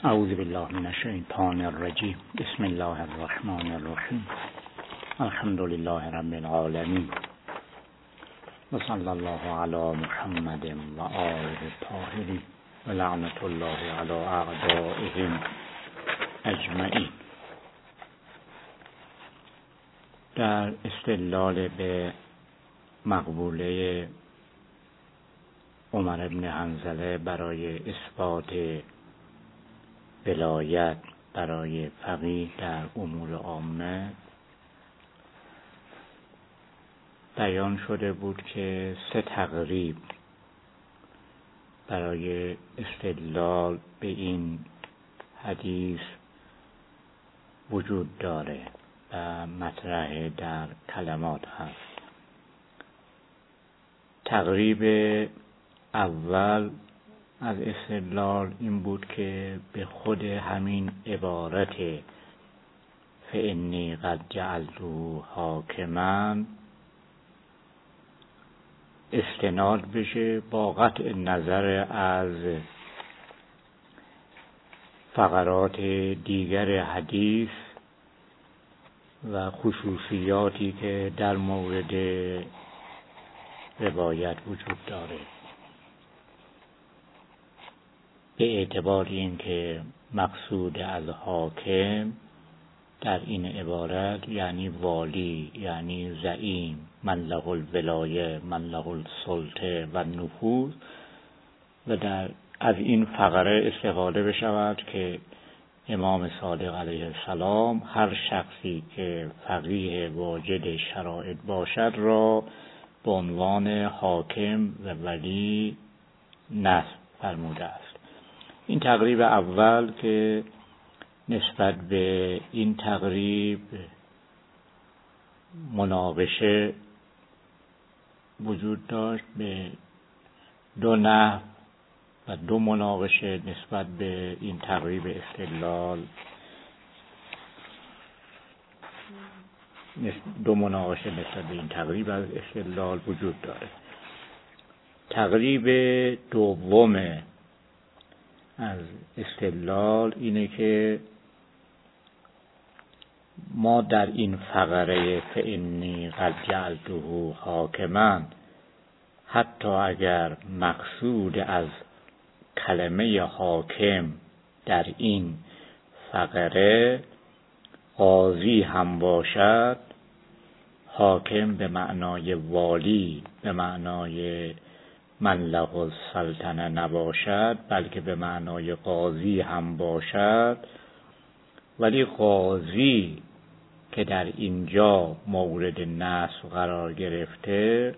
اعوذ بالله من الشیطان الرجیم. بسم الله الرحمن الرحیم. الحمد لله رب العالمین و صلی الله علی محمد و آله الطاهرین و لعنت الله علی اعدائهم اجمعین. در استدلال به مقبوله عمر بن حنظله برای اثبات ولایت برای فقیه در امور عامه بیان شده بود که 3 تقریب برای استدلال به این حدیث وجود داره و مطرح در کلمات هست. تقریب اول از استدلال این بود که به خود همین عبارت فإنی قد جعلته حاکما استناد بشه با قطع نظر از فقرات دیگر حدیث و خصوصیاتی که در مورد روایت وجود داره، به اعتبار اینکه مقصود از حاکم در این عبارت یعنی والی، یعنی زعیم، من له الولایه، من له السلطه و نفوذ، و از این فقره استفاده بشود که امام صادق علیه السلام هر شخصی که فقیه واجد شرایط باشد را به عنوان حاکم و ولی نصب فرموده است. این تقریب اول که نسبت به این تقریب مناقشه وجود داشت به 2 نحو و 2 مناقشه نسبت به این تقریب استدلال، 2 مناقشه نسبت به این تقریب از استدلال وجود داره. تقریب دوم از استدلال اینه که ما در این فقره فإنی قد جعلته حاکما حتی اگر مقصود از کلمه حاکم در این فقره قاضی هم باشد، حاکم به معنای والی، به معنای من له السلطنه نباشد، بلکه به معنای قاضی هم باشد، ولی قاضی که در اینجا مورد نصب قرار گرفته،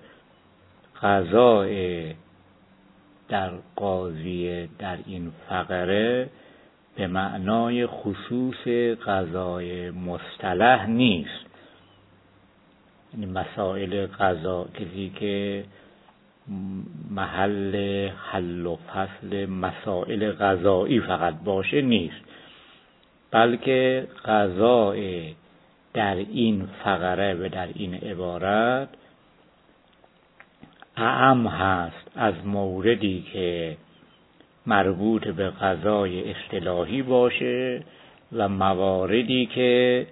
قضای در قاضی در این فقره به معنای خصوص قضای مصطلح نیست. یعنی مسائل قضا، کسی که محل حل و فصل مسائل قضایی فقط باشه نیست، بلکه قضای در این فقره و در این عبارت اعم هست از موردی که مربوط به قضای اصطلاحی باشه و مواردی که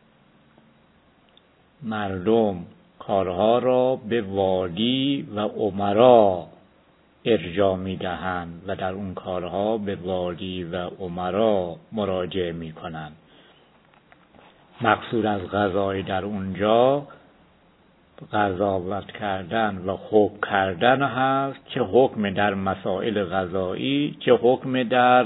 مردم کارها را به والی و امرا ارجاع می‌دهند و در اون کارها به والی و امرا مراجعه می‌کنند. مقصود از قضای در اونجا قضاوت کردن و حکم کردن هست، چه حکم در مسائل قضایی، چه حکم در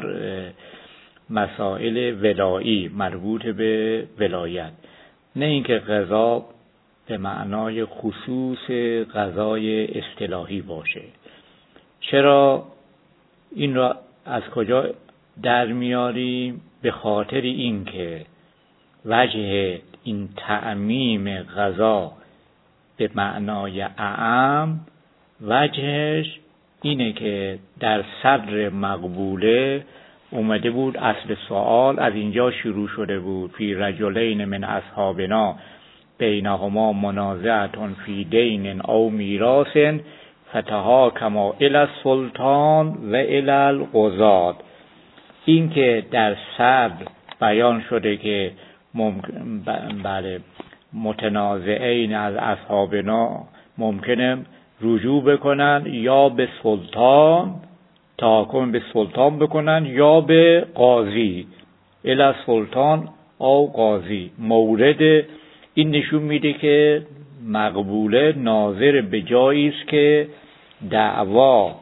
مسائل ولایی مربوط به ولایت، نه اینکه قضا به معنای خصوص قضای اصطلاحی باشه. چرا این را از کجا در میاریم؟ به خاطر اینکه وجه این تعمیم قضا به معنای اعم، وجهش اینه که در صدر مقبوله اومده بود، اصل سوال از اینجا شروع شده بود، فی رجلین من اصحابنا بینهما منازعة فی دین او میراث فتحاکما الی السلطان و الی القضاة. این که در صدر بیان شده که بله متنازعین از اصحابنا ممکنه رجوع بکنن یا به سلطان، تحاکم به سلطان بکنن یا به قاضی، الی سلطان او قاضی. مورد این نشون میده که مقبوله ناظر به جایی است که دعوا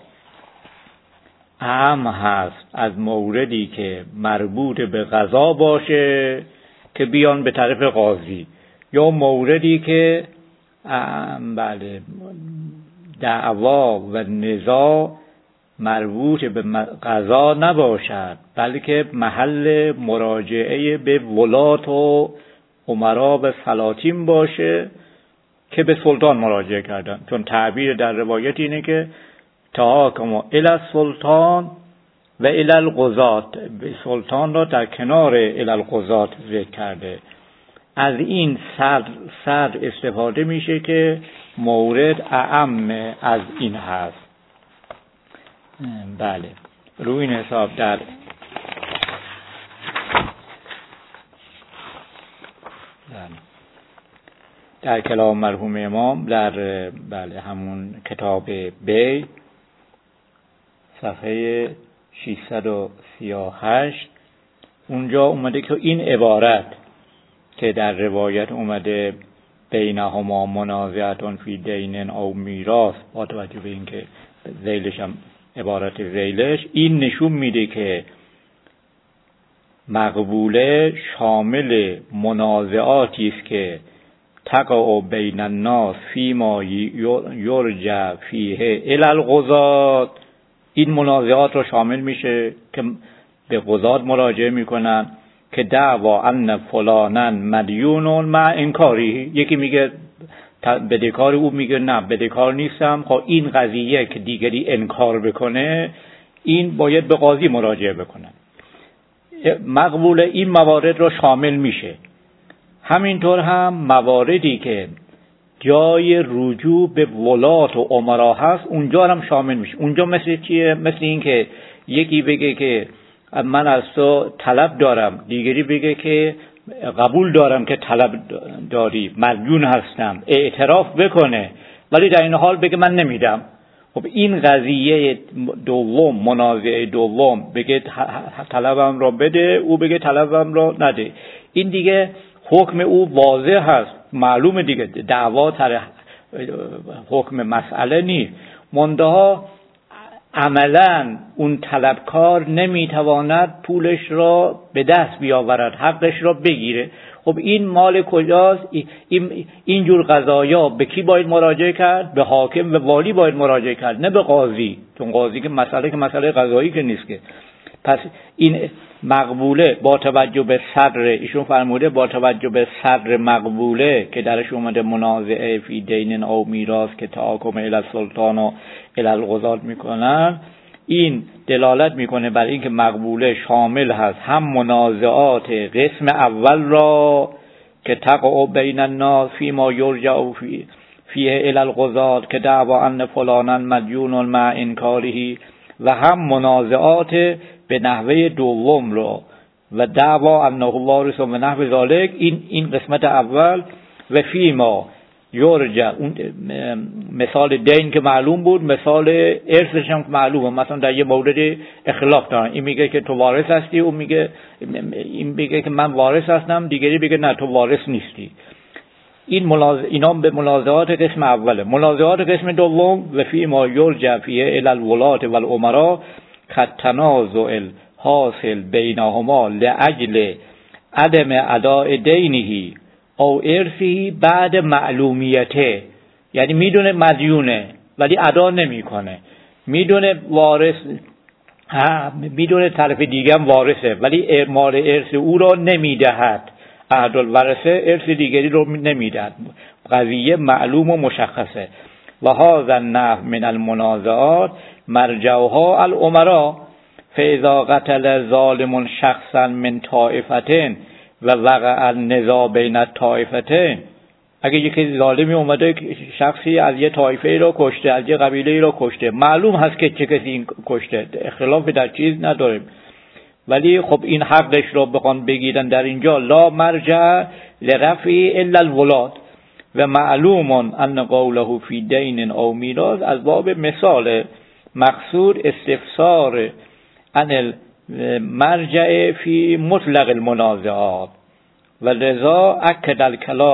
اهم هست از موردی که مربوط به قضا باشه که بیان به طرف قاضی، یا موردی که بله دعوا و نزاع مربوط به قضا نباشد بلکه محل مراجعه به ولات و امرا و سلاطین باشه که به سلطان مراجعه کردن. چون تعبیر در روایت اینه که تحاکم الی السلطان و الی القضات، به سلطان را در کنار الی القضات ذکر کرده. از این صدر استفاده میشه که مورد اعم از این هست. بله روی این حساب در کلام مرحوم امام در بله همون کتاب بی صفحه 638 اونجا اومده که این عبارت که در روایت اومده بینهما منازعه فی دین او میراث، با توجه به این که ذیلش هم عبارت ذیلش این نشون میده که مقبوله شامل منازعاتی است که تقع بین الناس فیما یرجع فیه الی القضات. این منازعات رو شامل میشه که به قضات مراجعه میکنن که دعوا ان فلانن مدیون مع انکاری، یکی میگه بدهکار، او میگه نه بدهکار نیستم. خب این قضیه که دیگری انکار بکنه این باید به قاضی مراجعه بکنن. مقبول این موارد رو شامل میشه. همینطور هم مواردی که جای رجوع به ولات و امرا هست اونجا هم شامل میشه. اونجا مثل چیه؟ مثل این که یکی بگه که من از تو طلب دارم، دیگری بگه که قبول دارم که طلب داری، مدیون هستم، اعتراف بکنه ولی در این حال بگه من نمیدم. خب این قضیه دوم، منازعه دوم، بگه طلبم را بده، او بگه طلبم را نده، این دیگه حکم او واضح هست، معلومه دیگه، دعوا سر حکم مسئله نیست. منتها عملا اون طلبکار نمیتواند پولش را به دست بیاورد، حقش را بگیره. خب این مال کجاست؟ اینجور قضایا به کی باید مراجعه کرد؟ به حاکم و والی باید مراجعه کرد، نه به قاضی، چون قاضی که مسئله قضایی که نیست که. پس این مقبوله با توجه به صدر، ایشون فرموده با توجه به صدر مقبوله که درش اومده منازعه فی دین او میراث که تحاکم الی السلطان و الی القضات میکنن، این دلالت میکنه بر این که مقبوله شامل هست هم منازعات قسم اول را که تقع بین الناس فیما یرجع فیه الی القضات که دعوا ان فلانا مدیون مع انکاره، و هم منازعات به نحوه دوم را و دعوا انه وارث و نحو ذالک، این قسمت اول. و فیما یرجع، اون مثال دین که معلوم بود، مثال ارثش هم معلومه. مثلا در یه مورد اختلاف دارن، این میگه که تو وارث هستی، اون میگه، این میگه که من وارث هستم، دیگری بگه نه تو وارث نیستی. اینا به منازعات قسم اوله. منازعات قسم دوم و فیما یرجع فیه الی الولات و الامرا کالتنازع حاصل بینهما لاجل عدم اداء دینه او ارثه بعد معلومیته. یعنی میدونه مدیونه ولی ادا نمیکنه، میدونه وارث، میدونه طرف دیگه هم وارثه ولی مال ارث او را نمیدهد، احد الورثه ارث دیگری رو نمیدهد، قضیه معلوم و مشخصه. و هذا النحو من المنازعات مرجعها الامرا، فاذا قتل ظالم شخصا من طائفتين و وقع النزاع بین الطائفتين، اگه یکی ظالمی اومده شخصی از یه طایفه را کشته، از یه قبیله را کشته، معلوم هست که چه کسی این کشته، اختلاف در چیز نداریم، ولی خب این حقش رو بخوان بگیرن در اینجا لا مرجع لرفع الا الولاد و معلوم ان قوله فی دین او میراث از باب مثال مقصود استفسار عن المرجع فی مطلق المنازعات و لذا اکد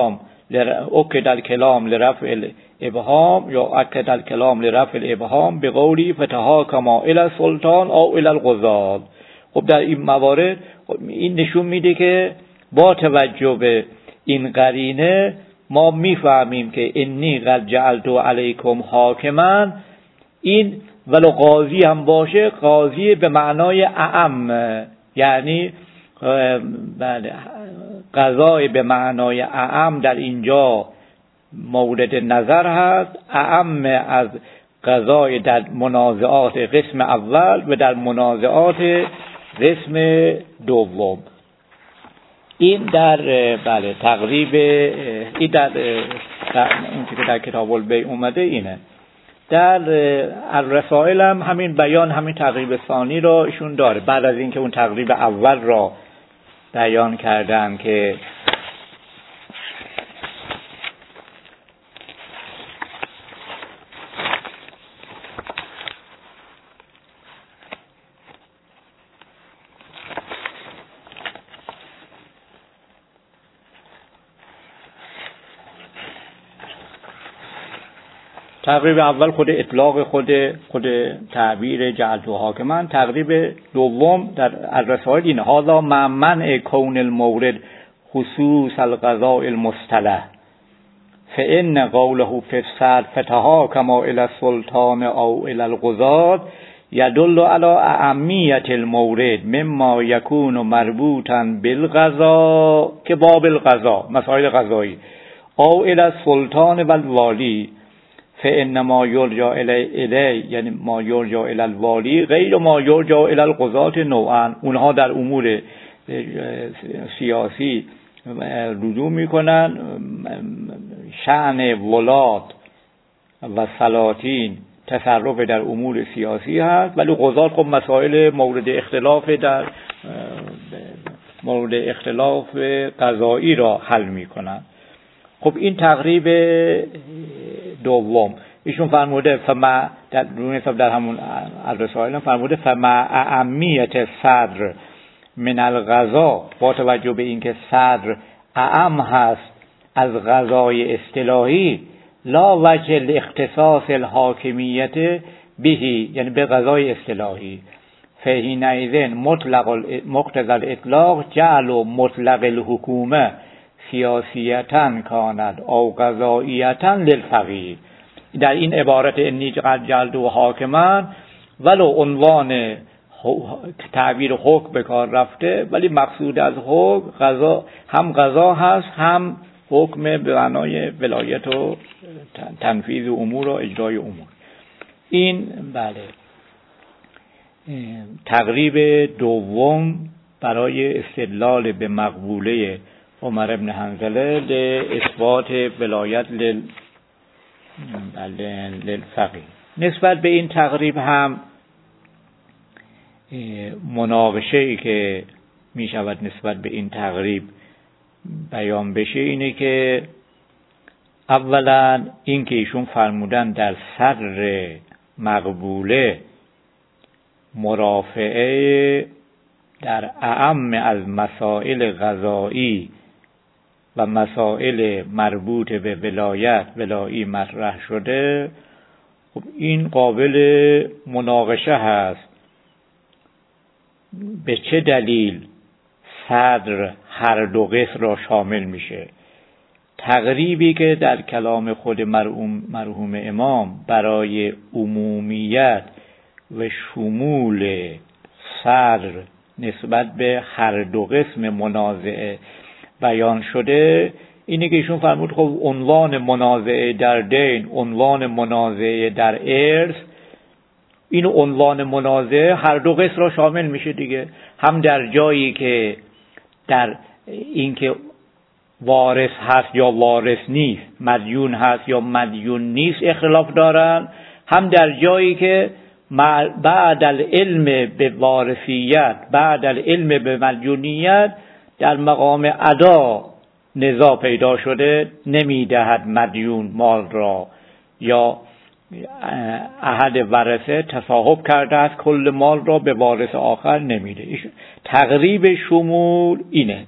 الکلام لرفع الابهام یا اکد الکلام لرفع الابهام به قولی فتحاکما الی السلطان او الی القضات. خب در این موارد این نشون میده که با توجه به این قرینه ما میفهمیم که انی قد جعلت علیکم حاکما، این ولو قاضی هم باشه قاضی به معنای اعم، یعنی بله قضای به معنای اعم در اینجا مورد نظر هست، اعم از قضای در منازعات قسم اول و در منازعات قسم دوم. این در بله تقریب این در اون که در کتاب البیع اومده اینه. در الرسائل هم همین بیان همین تقریب ثانی را ایشون داره، بعد از اینکه اون تقریب اول را بیان کردن که تقریب اول خود اطلاق خود تعبیر جعلت حاکما، تقریب دوم در الرسائل این هذا مع منع کون المورد خصوص القضاء المصطلح فإن قوله في الصدر فتحاکما الی السلطان او الی القضات يدل على اهمیت المورد مما يكون مربوطا بالقضاء که باب القضاء مسائل قضایی او الی السلطان و الوالی فإن ما یرجع الی یعنی ما یرجع الی الوالی غیر ما یرجع الی القضات نوعا، اونها در امور سیاسی رجوع میکنن، شأن ولات و سلاطین تصرف در امور سیاسی هست، ولی قضات خب مسائل مورد اختلاف قضایی را حل میکنن. خب این تقریب دوم ایشون فرموده در همون الرسائل فرموده فمع اهمیت صدر من القضا، با توجه به اینکه صدر اعم هست از قضای اصطلاحی، لا وجه لاختصاص الحاکمیت بهی یعنی به قضای اصطلاحی، فحینئذ مقتضی الاطلاق جعل مطلق الحکومه سیاسیتاً کاند او قضاییتاً للفقیه. در این عبارت انی قد جعلت حاکما ولو عنوان تعبیر حکم به کار رفته، ولی مقصود از حکم قضا، هم قضا هست هم حکم به معنای ولایت و تنفیذ امور و اجرای امور. این بله تقریب دوم برای استدلال به مقبوله عمر ابن حنظله لاثبات ولایت للفقیه. نسبت به این تقریب هم مناقشه‌ای که می شود نسبت به این تقریب بیان بشه اینه که اولا این که ایشون فرمودن در صدر مقبوله مرافعه در اعم از مسائل قضایی و مسائل مربوط به ولایی مطرح شده، خب این قابل مناقشه هست. به چه دلیل صدر هر دو قسم را شامل میشه؟ تقریبی که در کلام خود مرحوم امام برای عمومیت و شمول صدر نسبت به هر دو قسم منازعه بیان شده، اینه که ایشون فرمود خب عنوان منازعه در دین، عنوان منازعه در ارث، این عنوان منازعه هر دو قسم را شامل میشه دیگه، هم در جایی که در اینکه وارث هست یا وارث نیست، مدیون هست یا مدیون نیست اختلاف دارن، هم در جایی که بعد العلم به وارثیت، بعد العلم به مدیونیت، در مقام ادا نزاع پیدا شده، نمیدهد مدیون مال را، یا احد ورثه تصاحب کرده است کل مال را به وارث آخر نمیده. تقریب شمول اینه.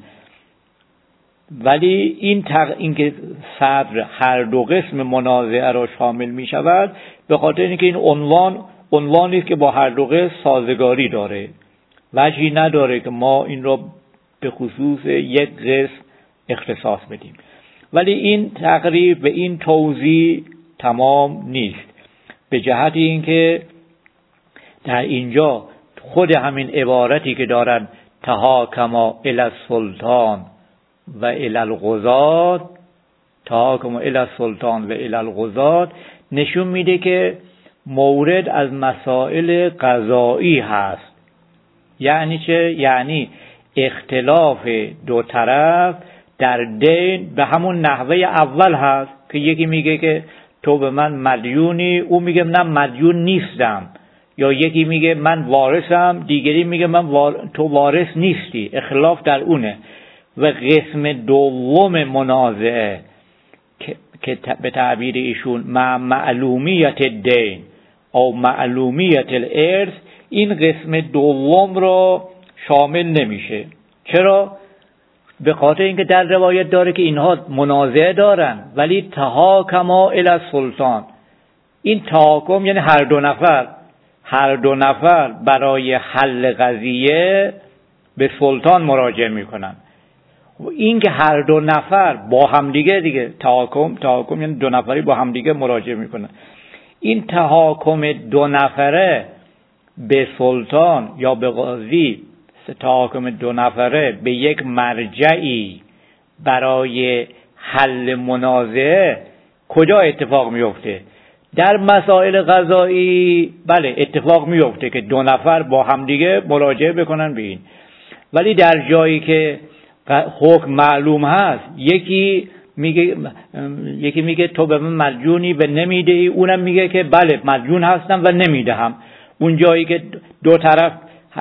ولی این که صدر هر دو قسم منازعه را شامل می شود، به خاطر اینکه این عنوانی است که با هر دو قسم سازگاری داره، وجهی نداره که ما این را به خصوص یک قسم اختصاص بدیم. ولی این تقریب به این توضیح تمام نیست، به جهت اینکه در اینجا خود همین عبارتی که دارن تحاکما الی السلطان و الی القضات، تحاکما الی السلطان و الی القضات، نشون میده که مورد از مسائل قضایی هست. یعنی چه؟ یعنی اختلاف دو طرف در دین به همون نحوه اول هست که یکی میگه که تو به من مدیونی، او میگه نه مدیون نیستم، یا یکی میگه من وارثم، دیگری میگه تو وارث نیستی. اختلاف در اونه. و قسم دوم منازعه که به تعبیر ایشون معلومیت دین او معلومیت الارث، این قسم دوم رو شامل نمیشه. چرا؟ به خاطر اینکه در روایت داره که اینها منازعه دارن ولی تحاکما الی السلطان. این تحاکم یعنی هر دو نفر برای حل قضیه به سلطان مراجعه میکنن. این که هر دو نفر با همدیگه، دیگه تحاکم یعنی دو نفری با همدیگه مراجعه میکنن. این تحاکم دو نفره به سلطان یا به قاضی، تحاکم دو نفره به یک مرجعی برای حل منازعه، کجا اتفاق میفته؟ در مسائل قضایی بله اتفاق میفته که دو نفر با همدیگه مراجعه بکنن به این. ولی در جایی که حکم معلوم هست، یکی میگه تو به من مدیونی و نمیدهی، اونم میگه که بله مدیون هستم و نمیدهم. اون جایی که دو طرف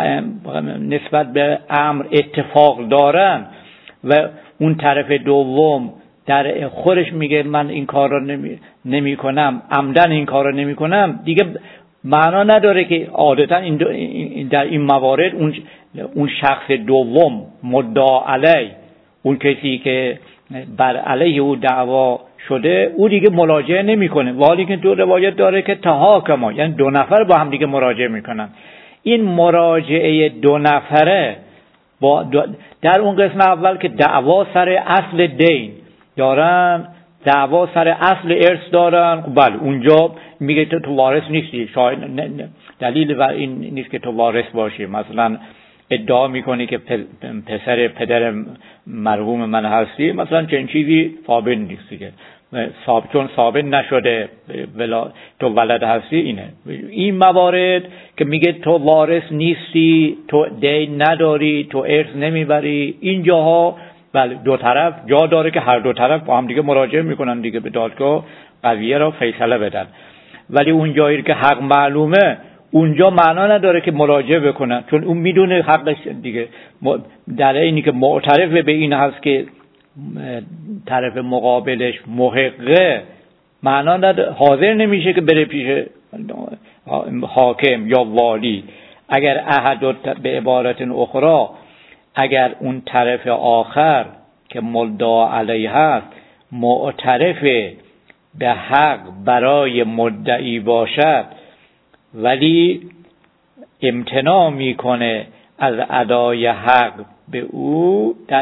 نسبت به امر اتفاق دارن و اون طرف دوم در خودش میگه من این کار رو نمی کنم، عمدن این کار رو نمی کنم، دیگه معنا نداره که عادتا در این موارد اون شخص دوم مدعا علیه، اون کسی که بر علیه او دعوا شده، او دیگه مراجعه نمیکنه. ولی که تو روایت داره که تحاکما، یعنی دو نفر با هم دیگه مراجعه میکنن. این مراجعه دو نفره در اون قسم اول که دعوا سر اصل دین دارن، دعوا سر اصل ارث دارن، بله اونجا میگه تو وارث نیستی، شاید دلیل بر این نیست که تو وارث باشی. مثلا ادعا میکنی که پسر پدر مرحوم من هستی، مثلا چنین چیزی ثابت نیست دیگه، چون ثابت نشده تو ولد هستی. اینه این موارد که میگه تو وارث نیستی، تو دین نداری، تو ارث نمیبری، این جاها بله دو طرف جا داره که هر دو طرف با هم دیگه مراجعه میکنن دیگه به دادگاه قضیه را فیصله بدن. ولی اون جایی که حق معلومه، اونجا معنا نداره که مراجعه بکنن، چون اون میدونه حقش دیگه. در اینی که معترف به این هست که طرف مقابلش محقه، معنا نداره، حاضر نمیشه که بره پیش حاکم یا والی. اگر احد به عبارت اخرى، اگر اون طرف آخر که مدعا علیه هست معترف به حق برای مدعی باشد ولی امتناع میکنه از ادای حق به او، در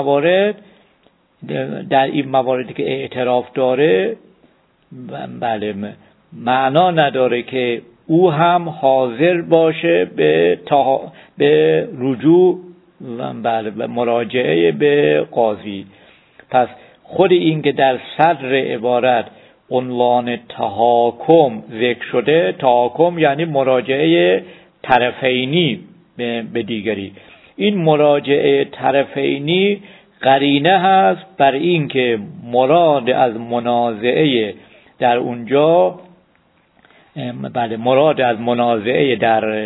این مواردی که اعتراف داره، بله معنا نداره که او هم حاضر باشه به رجوع بله به مراجعه به قاضی. پس خود این که در صدر عبارت عنوان تحاکم ذکر شده، تحاکم یعنی مراجعه طرفینی به دیگری، این مراجعه طرفینی قرینه هست بر این که مراد از منازعه در اونجا بله مراد از منازعه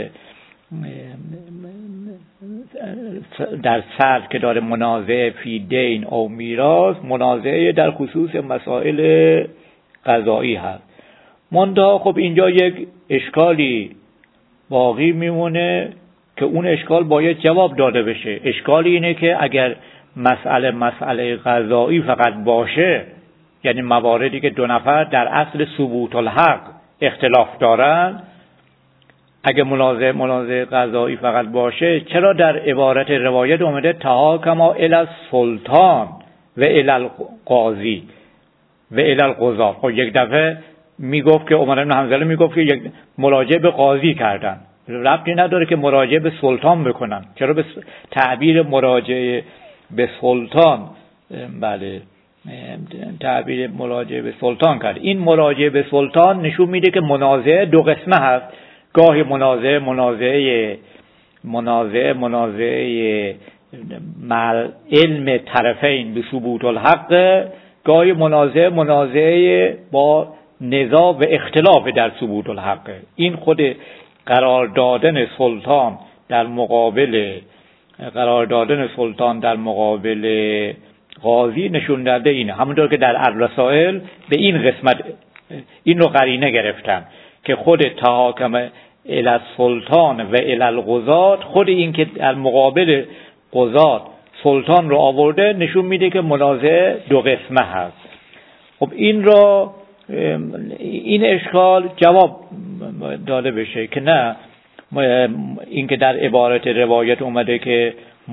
در سر که داره منازعه فی دین او میراث، منازعه در خصوص مسائل قضایی هست. منتها خب اینجا یک اشکالی باقی میمونه که اون اشکال باید جواب داده بشه. اشکالی اینه که اگر مسئله قضایی فقط باشه، یعنی مواردی که دو نفر در اصل ثبوت الحق اختلاف دارن، اگه منازعه قضایی فقط باشه، چرا در عبارت روایت اومده تحاکما الی السلطان و الی القاضی و الی القضاة؟ خب یک دفعه میگفت که عمر بن حنظله میگفت که یک مراجعه به قاضی کردن، ربطی نداره که مراجعه به سلطان بکنن. چرا به تعبیر مراجعه به سلطان تعبیر مراجعه به سلطان کرد؟ این مراجعه به سلطان نشون میده که منازعه دو قسمه هست. گاهی منازعه مع علم طرفین به ثبوت الحق، گاهی منازعه با نزاع و اختلاف در ثبوت الحق. این خود قرار دادن سلطان در مقابل قاضی نشون داده اینه. همونطور که در الرسائل به این قسمت این رو قرینه گرفتن که خود تحاکم الی السلطان و الی القضاة، خود این که در مقابل قضاة سلطان رو آورده نشون میده که منازعه دو قسمه هست. خب این اشکال جواب داده بشه که نه، این که در عبارت روایت اومده که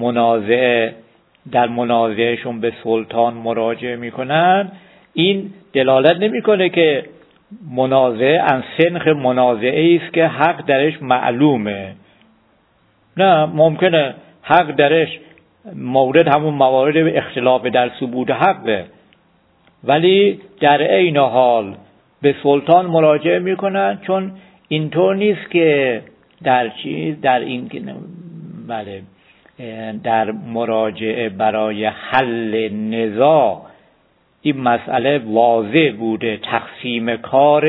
در منازعهشون به سلطان مراجعه میکنن، این دلالت نمیکنه که منازعه ان سنخ منازعه است که حق درش معلومه. نه، ممکنه حق درش مورد همون موارد اختلاف در ثبوت حقه، ولی در عین حال به سلطان مراجعه میکنن، چون اینطور نیست که در مراجعه برای حل نزاع این مسئله واضح بوده، تقسیم کار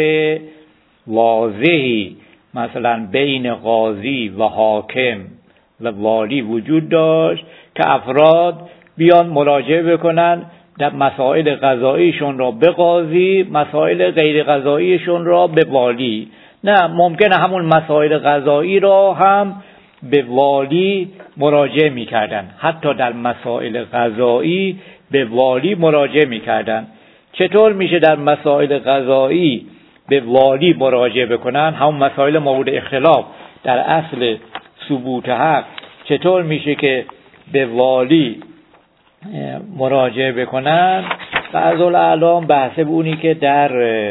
واضحی مثلا بین قاضی و حاکم و والی وجود داشت که افراد بیان مراجعه بکنن در مسائل قضاییشون را به قاضی، مسائل غیر قضاییشون را به والی. نه، ممکنه همون مسائل قضایی را هم به والی مراجعه میکردن، حتی در مسائل قضایی به والی مراجعه میکردن. چطور میشه در مسائل قضایی به والی مراجعه بکنن؟ همون مسائل مورد اختلاف در اصل ثبوت حق، چطور میشه که به والی مراجعه بکنن؟ بعض الاعلام بحث اونی که در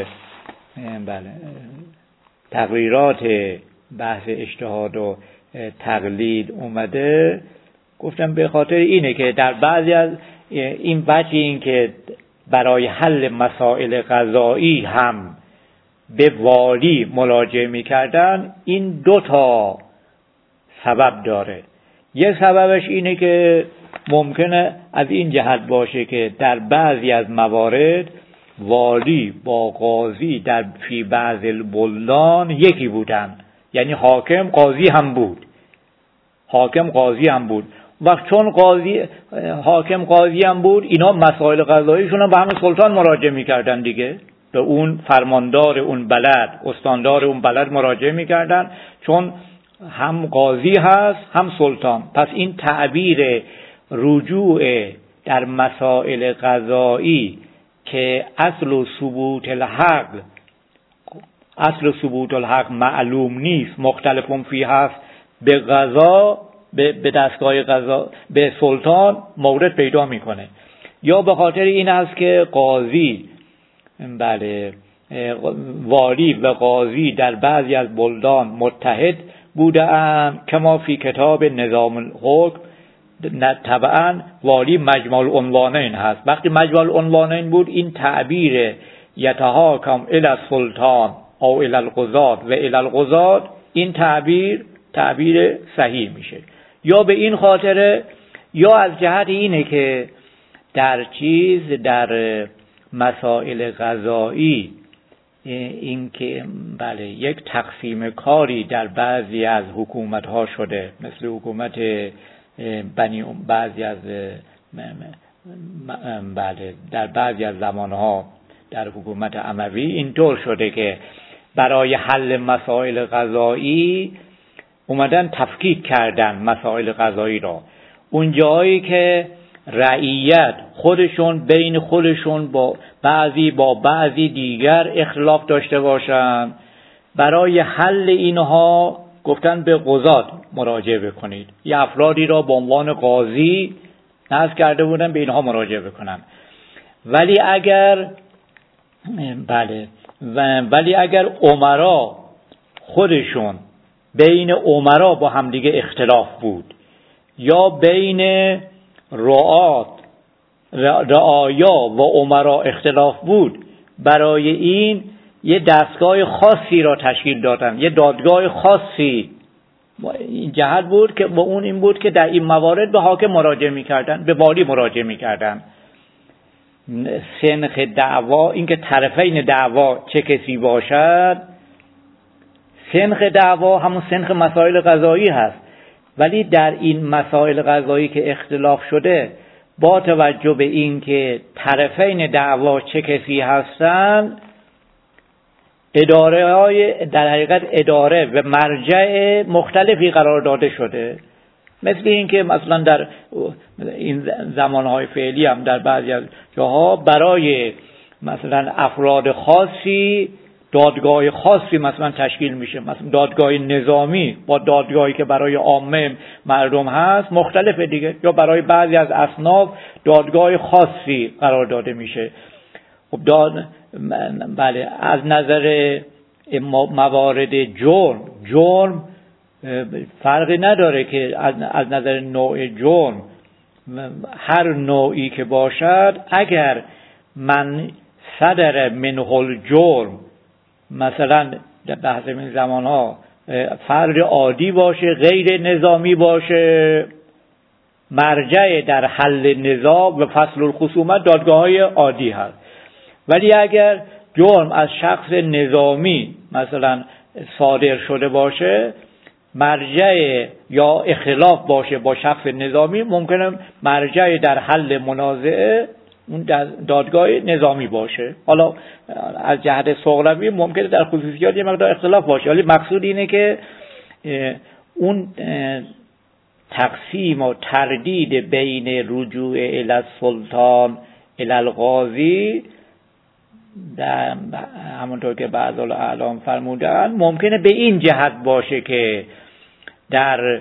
تقریرات بحث اجتهاد و تقلید اومده، گفتم به خاطر اینه که در بعضی از این وجه این که برای حل مسائل قضایی هم به والی مراجعه میکردن، این دو تا سبب داره. یه سببش اینه که ممکنه از این جهت باشه که در بعضی از موارد والی با قاضی در فی بعض البلدان یکی بودن، یعنی حاکم قاضی هم بود. وقت چون حاکم قاضی هم بود، اینا مسائل قضاییشون هم به همون سلطان مراجعه میکردن دیگه، به اون فرماندار اون بلد، استاندار اون بلد مراجعه میکردن، چون هم قاضی هست هم سلطان. پس این تعبیر رجوع در مسائل قضایی که اصل ثبوت الحق معلوم نیست، مختلفون فیه هست، به قضا، به دستگاه قضا، به سلطان مورد پیدا میکنه. یا به خاطر این است که والی و قاضی در بعضی از بلدان متحد بودند، کما فی کتاب نظام الحکم. طبعا والی مجمع العنوانین هست. وقتی مجمع العنوانین بود، این تعبیر یتحاکم الی السلطان او الی القضاة و الی القضاة، این تعبیر صحیح میشه. یا به این خاطر، یا از جهت اینه که در مسائل قضایی این که بله یک تقسیم کاری در بعضی از حکومت‌ها شده، مثل حکومت بعضی از بله در بعضی از زمانها در حکومت اموی اینطور شده که برای حل مسائل قضایی اومدن تفکیک کردن مسائل قضایی را. اون جایی که رعیت خودشون بین خودشون با بعضی دیگر اختلاف داشته باشن، برای حل اینها گفتن به قضات مراجعه بکنید. یه افرادی را به عنوان قاضی نصب کرده بودن به اینها مراجعه بکنن. ولی اگر امرا خودشون بین امرا با همدیگه اختلاف بود، یا بین رعایا و امرا اختلاف بود، برای این یه دستگاه خاصی را تشکیل دادن، یه دادگاه خاصی. این جهت بود که با اون این بود که در این موارد به حاکم مراجعه می‌کردن، به والی مراجعه می‌کردن. سنخ دعوا، اینکه طرفین دعوا چه کسی باشد، سنخ دعوا همون سنخ مسائل قضایی هست. ولی در این مسائل قضایی که اختلاف شده، با توجه به این که طرفین دعوا چه کسی هستند، در حقیقت اداره و مرجع مختلفی قرار داده شده. مثل این که مثلا در این زمانهای فعلی هم در بعضی از جاها برای مثلا افراد خاصی دادگاه خاصی مثلا تشکیل میشه، مثلا دادگاه نظامی با دادگاهی که برای عامه مردم هست مختلفه دیگه، یا برای بعضی از اصناف دادگاه خاصی قرار داده میشه. خب بله، از نظر موارد جرم فرقی نداره که از نظر نوع جرم هر نوعی که باشد، اگر من صدر منه الجرم مثلا در بحث این زمانها فرد عادی باشه، غیر نظامی باشه، مرجع در حل نزاع و فصل الخصومت دادگاه‌های عادی هست. ولی اگر جرم از شخص نظامی مثلا صادر شده باشه، مرجع یا اختلاف باشه با شخص نظامی، ممکنه مرجع در حل منازعه اون دادگاه نظامی باشه. حالا از جهت سغراوی ممکنه در خصوصیات یه مقدار اختلاف باشه، ولی مقصود اینه که اون تقسیم و تردید بین رجوع الی السلطان الی القاضی، همونطور که بعض الاعلام فرمودن، ممکنه به این جهت باشه که در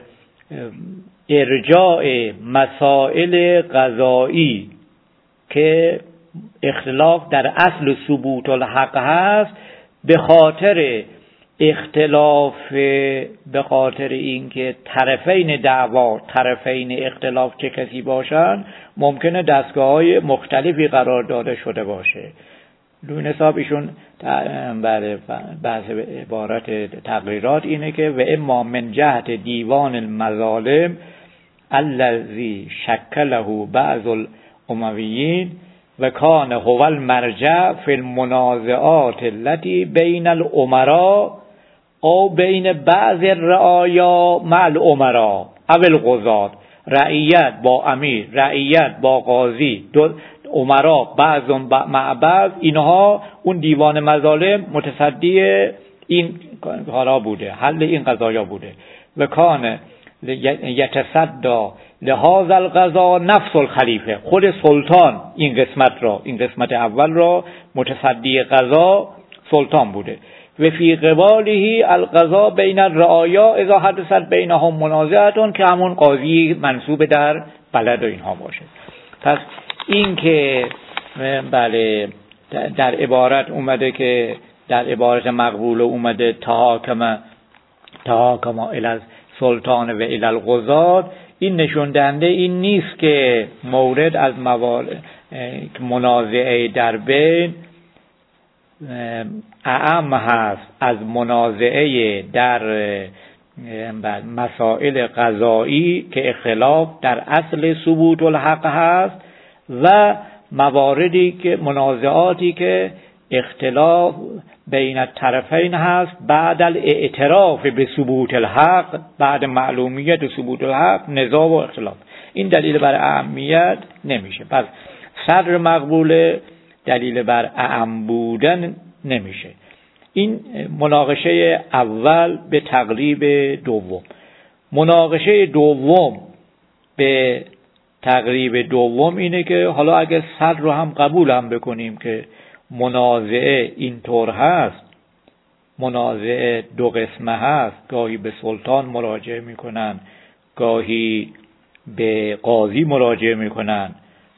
ارجاع مسائل قضایی که اختلاف در اصل ثبوت الحق هست، به خاطر اینکه طرفین دعوا، طرفین اختلاف چه کسی باشن، ممکنه دستگاه‌های مختلفی قرار داده شده باشه. دون حساب ایشون بحث عبارت تقریرات اینه که و اما من جهت دیوان المظالم الذی شکله بعض الامویین و کان هو المرجع فی المنازعات التي بین الامراء او بین بعض الرعایا مع الامراء او القضات، رعیت با امیر، رعیت با قاضی، امراء بعض مع بعض، اینها اون دیوان مظالم متصدی این کارا بوده، حل این قضایا بوده. و کان یتصدی لهذا القضا نفس الخلیفه، خود سلطان این قسمت اول را متصدی قضا سلطان بوده. و فی قباله القضا بین الرعایا اذا حدثت بینهم منازعه، که همون قاضی منصوب در بلد و اینها باشه. پس این که بله در عبارت اومده که در عبارت مقبول اومده تحاکم الی السلطان و الی القضات، این نشون دهنده این نیست که مورد از منازعه در بین اعم هست از منازعه در مسائل قضایی که اختلاف در اصل ثبوت الحق هست، و مواردی که منازعاتی که اختلاف بین الطرفین هست بعد الاعتراف به ثبوت الحق، بعد معلومیت ثبوت الحق نزاع و اختلاف. این دلیل بر اعمیت نمیشه. پس صدر مقبوله دلیل بر اعم بودن نمیشه. این مناقشه اول به تقریب دوم. مناقشه دوم به تقریب دوم اینه که حالا اگه صدر رو هم قبول هم بکنیم که منازعه اینطور هست، منازعه دو قسمه هست، گاهی به سلطان مراجعه میکنن، گاهی به قاضی مراجعه میکنن،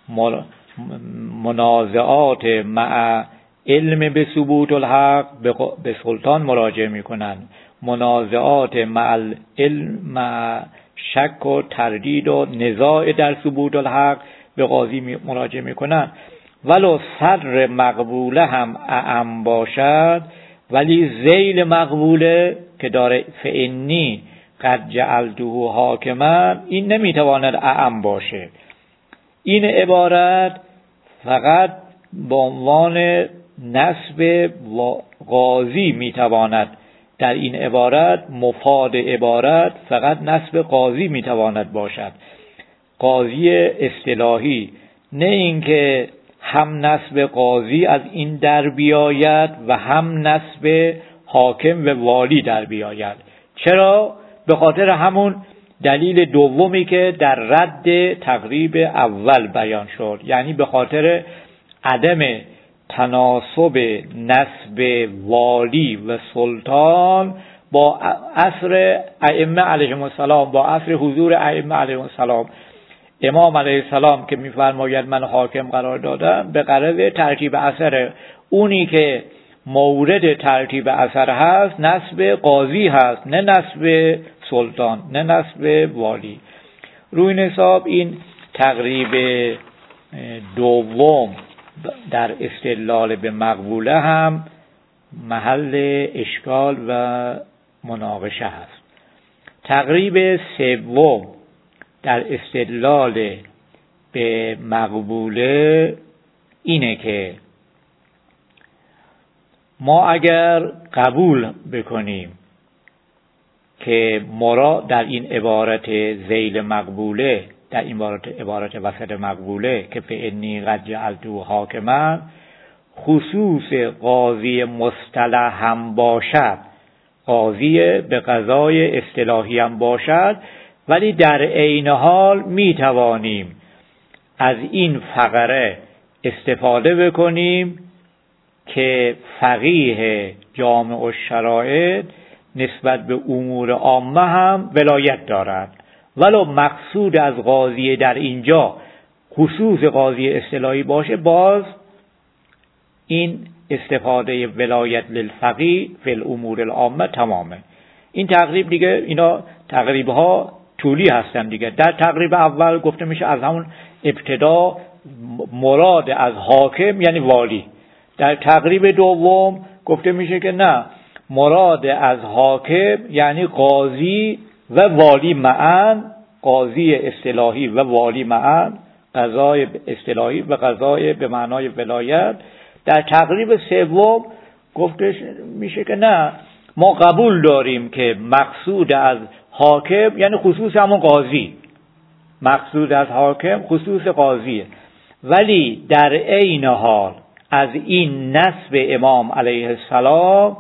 منازعات مع علم به ثبوت الحق به سلطان مراجعه میکنن، منازعات مع علم مع شک و تردید و نزاع در ثبوت الحق به قاضی مراجعه میکنن. ولو صدر مقبوله هم اعم باشد، ولی ذیل مقبوله که داره فإنی قد جعلته حاکما، این نمیتواند اعم باشه. این عبارت فقط به عنوان نسب قاضی میتواند، در این عبارت مفاد عبارت فقط نسب قاضی میتواند باشد، قاضی اصطلاحی، نه اینکه هم نسب قاضی از این در بیاید و هم نسب حاکم و والی در بیاید. چرا؟ به خاطر همون دلیل دومی که در رد تقریب اول بیان شد، یعنی به خاطر عدم تناسب نسب والی و سلطان با عصر ائمه علیهم السلام، با عصر حضور ائمه علیهم السلام. امام علیه السلام که میفرماید من حاکم قرار دادم به غرض ترتیب اثر، اونی که مورد ترتیب اثر هست نسب قاضی هست، نه نسب سلطان، نه نسب والی. روی این حساب این تقریب دوم در استدلال به مقبوله هم محل اشکال و مناقشه هست. تقریب سوم در استدلال به مقبوله اینه که ما اگر قبول بکنیم که مراد در این عبارت ذیل مقبوله، در این عبارت وسط مقبوله که فإنی قد جعلته حاکما خصوص قاضی مصطلح هم باشد، قاضی به قضای اصطلاحی هم باشد، ولی در عین حال می توانیم از این فقره استفاده بکنیم که فقیه جامع الشرائع نسبت به امور عامه هم ولایت دارد، ولو مقصود از قاضی در اینجا خصوص قاضی اصطلاحی باشه، باز این استفاده ولایت للفقیه فی الامور العامه تمامه. این تقریب دیگه، اینا تقریب ها طولی هستن دیگه. در تقریب اول گفته میشه از همون ابتدا مراد از حاکم یعنی والی. در تقریب دوم گفته میشه که نه، مراد از حاکم یعنی قاضی و والی معا، قاضی اصطلاحی و والی معا، قضای اصطلاحی و قضای به معنای ولایت. در تقریب سوم گفته میشه که نه، ما قبول داریم که مقصود از حاکم یعنی خصوص همون قاضی، مقصود از حاکم خصوص قاضیه، ولی در عین حال از این نسب امام علیه السلام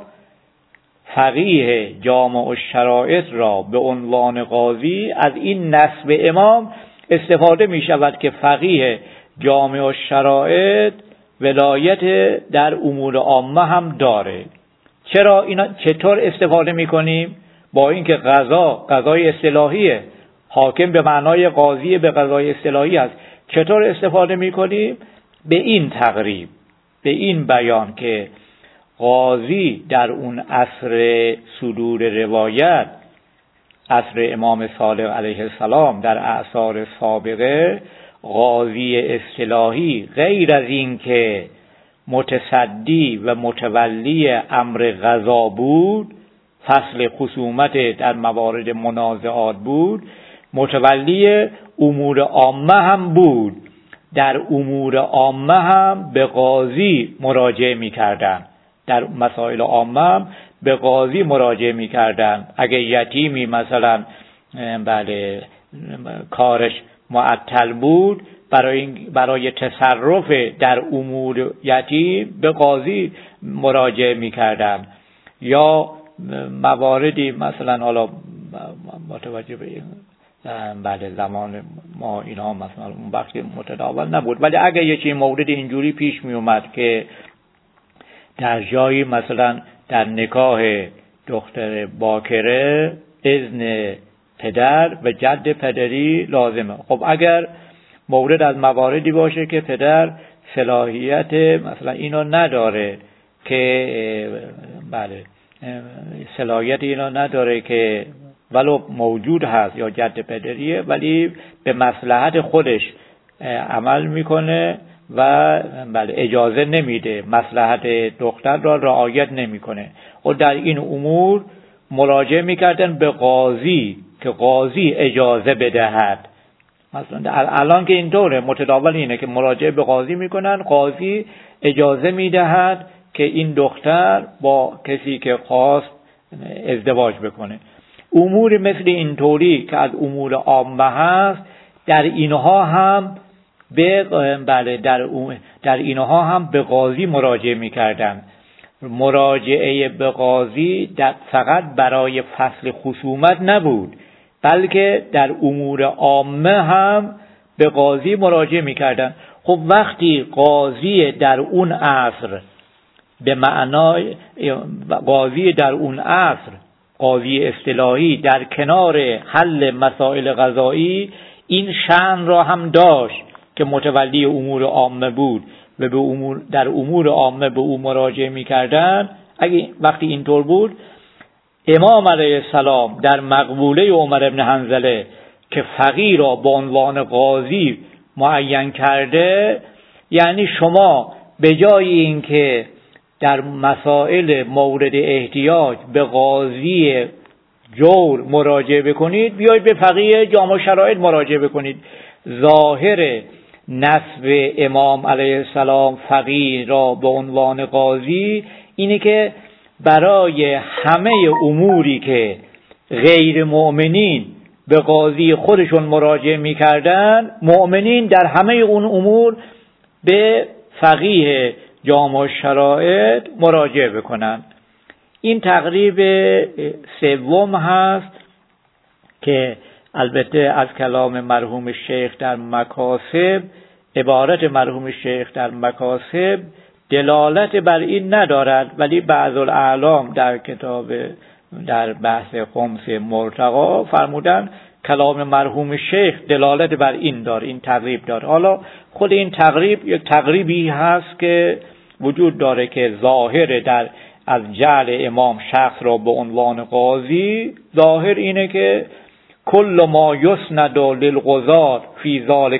فقیه جامع الشرائع را به عنوان قاضی، از این نسب امام استفاده می شود که فقیه جامع الشرائع ولایت در امور عامه هم داره. چرا اینا چطور استفاده می کنیم؟ با اینکه قضای اصطلاحیه، حاکم به معنای قاضی به قضای اصطلاحی است، چطور استفاده می کنیم؟ به این تقریب، به این بیان که قاضی در اون عصر صدور روایت، عصر امام صادق علیه السلام، در اعصار سابقه قاضی اصطلاحی غیر از این که متصدی و متولی امر قضا بود، فصل خصومت در موارد منازعات بود، متولی امور عامه هم بود در امور عامه هم به قاضی مراجعه می‌کردن، در مسائل عامه هم به قاضی مراجعه می‌کردن. اگه یتیمی مثلا بله کارش معطل بود، برای تصرف در امور یتیم به قاضی مراجعه می‌کردن. یا مواردی مثلا حالا متوجه به بله زمان ما اینا مثلا اون وقت متداول نبود، ولی اگه یه چیز مورد اینجوری پیش می اومد که در جایی مثلا در نکاح دختر باکره اذن پدر و جد پدری لازمه. خب اگر مورد از مواردی باشه که پدر صلاحیت مثلا اینو نداره که بله صلاحیت اینو نداره که ولو موجود هست یا جد پدریه ولی به مصلحت خودش عمل میکنه و بله اجازه نمیده، مصلحت دختر را رعایت نمیکنه، و در این امور مراجعه میکردن به قاضی که قاضی اجازه بدهد. مثلا الان که اینطوره متداول اینه که مراجعه به قاضی میکنن، قاضی اجازه میدهد که این دختر با کسی که خواست ازدواج بکنه. امور مثل اینطوری که از امور عامه هست، در اینها هم در اینها هم به قاضی مراجعه میکردن. مراجعه به قاضی فقط برای فصل خصومت نبود، بلکه در امور عامه هم به قاضی مراجعه میکردن. خب وقتی قاضی در اون عصر به معنای قاضی در اون عصر، قاضی اصطلاحی، در کنار حل مسائل قضایی این شأن را هم داشت که متولی امور عامه بود و در امور عامه به او مراجعه می‌کردند. اگه وقتی اینطور بود، امام علیه السلام در مقبوله عمر بن حنظله که فقیه را به عنوان قاضی معین کرده، یعنی شما به جای اینکه در مسائل مورد احتیاج به قاضی جور مراجعه بکنید، بیایید به فقیه جامع شرایط مراجعه بکنید. ظاهر نصب امام علیه السلام فقیه را به عنوان قاضی اینه که برای همه اموری که غیر مؤمنین به قاضی خودشون مراجعه میکردن، مؤمنین در همه اون امور به فقیه جامع شرایط مراجعه بکنن. این تقریب سوم هست که البته از کلام مرحوم شیخ در مکاسب، عبارت مرحوم شیخ در مکاسب دلالت بر این ندارد، ولی بعض الاعلام در کتاب در بحث خمس مرتقا فرمودن کلام مرحوم شیخ دلالت بر این داره، این تقریب داره. حالا خود این تقریب یک تقریبی هست که وجود داره که ظاهر در از جعل امام شخص را به عنوان قاضی، ظاهر اینه که کل ما یسند للقضاة فی ذلک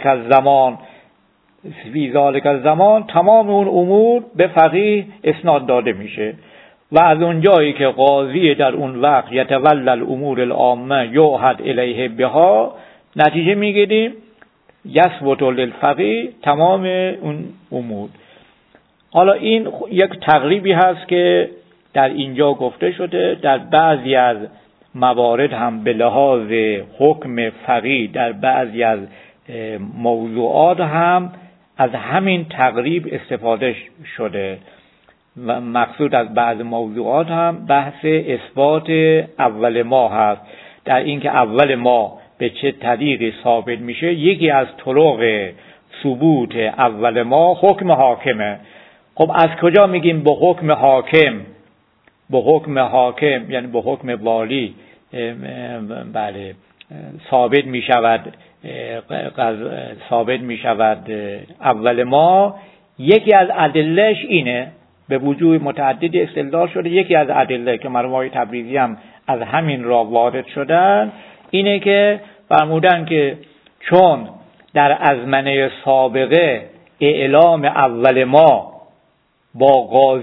الزمان، تمام اون امور به فقیه اسناد داده میشه و از اون جایی که قاضی در اون وقت یتولی الامور العامه یوحد الیه بها، نتیجه میگیریم یثبت للفقیه تمام اون امور. حالا این یک تقریبی هست که در اینجا گفته شده. در بعضی از موارد هم به لحاظ حکم فقیه در بعضی از موضوعات هم از همین تقریب استفاده شده و مقصود از بعض موضوعات هم بحث اثبات اول ما هست، در اینکه اول ما به چه طریقی ثابت میشه. یکی از طرق ثبوت اول ما حکم حاکمه. خب از کجا میگیم به حکم حاکم؟ به حکم حاکم یعنی به حکم والی بله ثابت میشود اول ما. یکی از ادلهش اینه، به وجوه متعدد استدلال شده، یکی از ادله که مرحوم آقای تبریزی هم از همین را وارد شدن اینه که فرمودن که چون در ازمنه سابقه اعلام اول ما با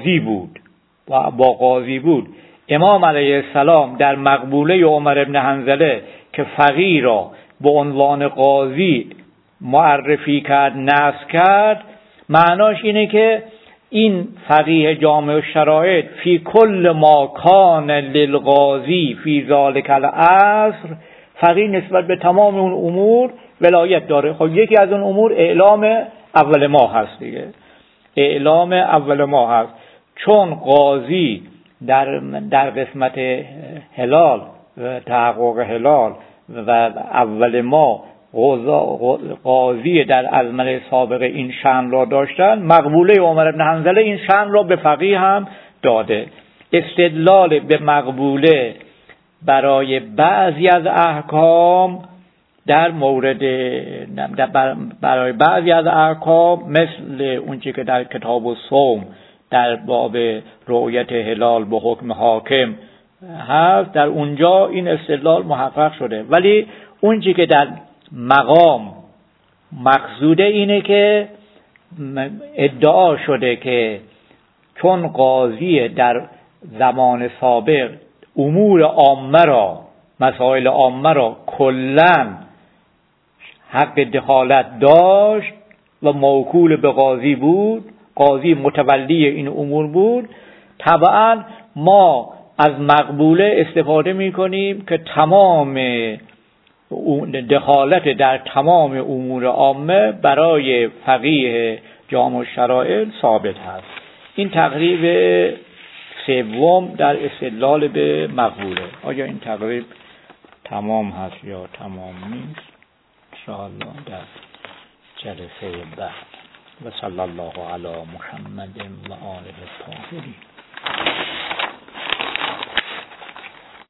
قاضی بود، امام علیه السلام در مقبوله عمر بن حنظله که فقیه را به عنوان قاضی معرفی کرد، نصب کرد، معناش اینه که این فقیه جامع الشرائط فی کل ما کان للقاضی فی ذلک العصر، فقیه نسبت به تمام اون امور ولایت داره. خب یکی از اون امور اعلام اول ماه هست دیگه، اعلام اول ماه هست، چون قاضی در قسمت هلال و تحقق هلال و اول ماه قاضی در ازمنه سابق این شأن را داشتن، مقبوله عمر بن حنظله این شأن را به فقیه هم داده. استدلال به مقبوله برای بعضی از احکام در مورد برای بعضی از احکام مثل اونچه که در کتاب الصوم در باب رؤیت هلال به حکم حاکم هست، در اونجا این استدلال محقق شده. ولی اونچه که در مقام مقصوده اینه که ادعا شده که چون قاضی در زمان سابق امور عامه را، مسائل عامه را کلاً حق دخالت داشت و موکول به قاضی بود، قاضی متولی این امور بود، طبعاً ما از مقبوله استفاده می‌کنیم که تمام دخالت در تمام امور عامه برای فقیه جامع الشرائع ثابت هست. این تقریب سوم در استدلال به مقبوله. آیا این تقریب تمام هست یا تمام نیست؟ انشاءالله در جلسه بعد. و صلی الله علی محمد و آله الطاهرین.